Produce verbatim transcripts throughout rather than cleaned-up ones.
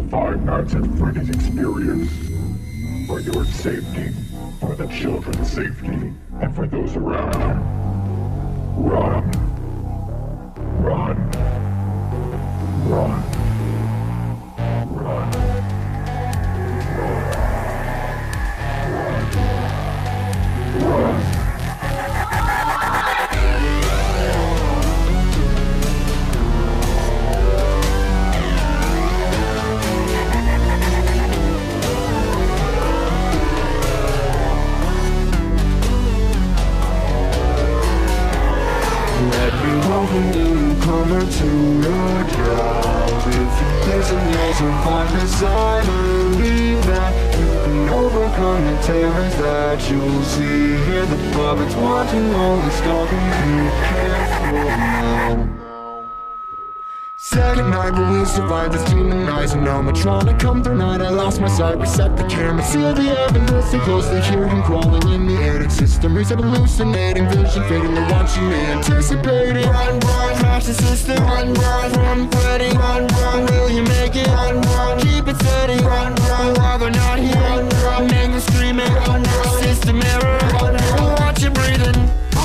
Five Nights at Freddy's experience. For your safety, for the children's safety, and for those around them. Run. Run. Run. Run. Run. Run. Welcome newcomer to your job. If you listen, you'll survive this. I believe that you can overcome the terrors that you'll see. Hear the puppets watching all the stalking. Be careful now. Second night, but we survived this demonizing animatronic. Come through night, I lost my sight. Reset the camera, seal the evidence. Listen closely, hear him crawling in the attic system. Reset hallucinating, vision fading. They're watching me, anticipating. Run, run, crash the system. Run, run, run, Freddy. Run, run, will you make it? Run, run, keep it steady. Run, run, while they're not here. Run, run, make them screaming. Run, run, system error. Run, run, watch you breathing.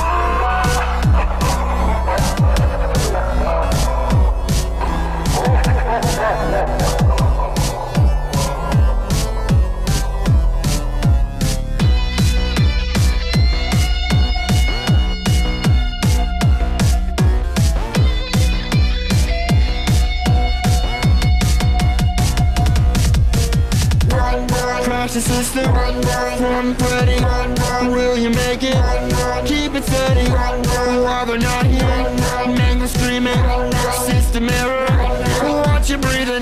Crash the system, run, run, run, Freddy, run, run, will you make it? Run, run, keep it steady, run, run, while they're not here, run, run, make them screaming, run, run, system error, run, run, watch you breathing.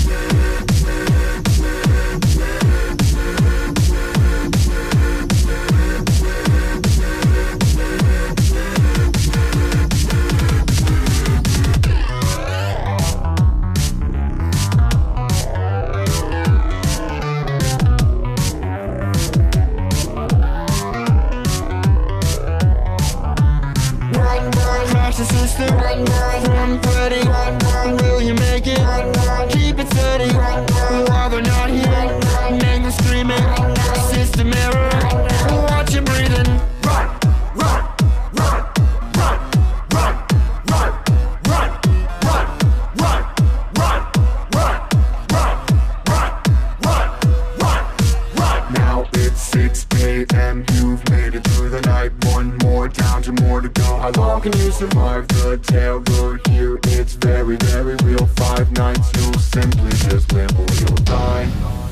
Crash the system, run, run, run, Freddy, run, run, will you make it? Run, run, keep it steady, run, run, while they're not here, run, run, make them screaming, run, run, system error, run, run, watch you breathing. Run, run, run, run, run, run, run, run, run, run, run, run, run, run, run. Now it's six A M, you've made it through the night. One more down, two more to go. How long can you survive the terror here? It's very, very real. Five nights, you'll simply just live or you'll die.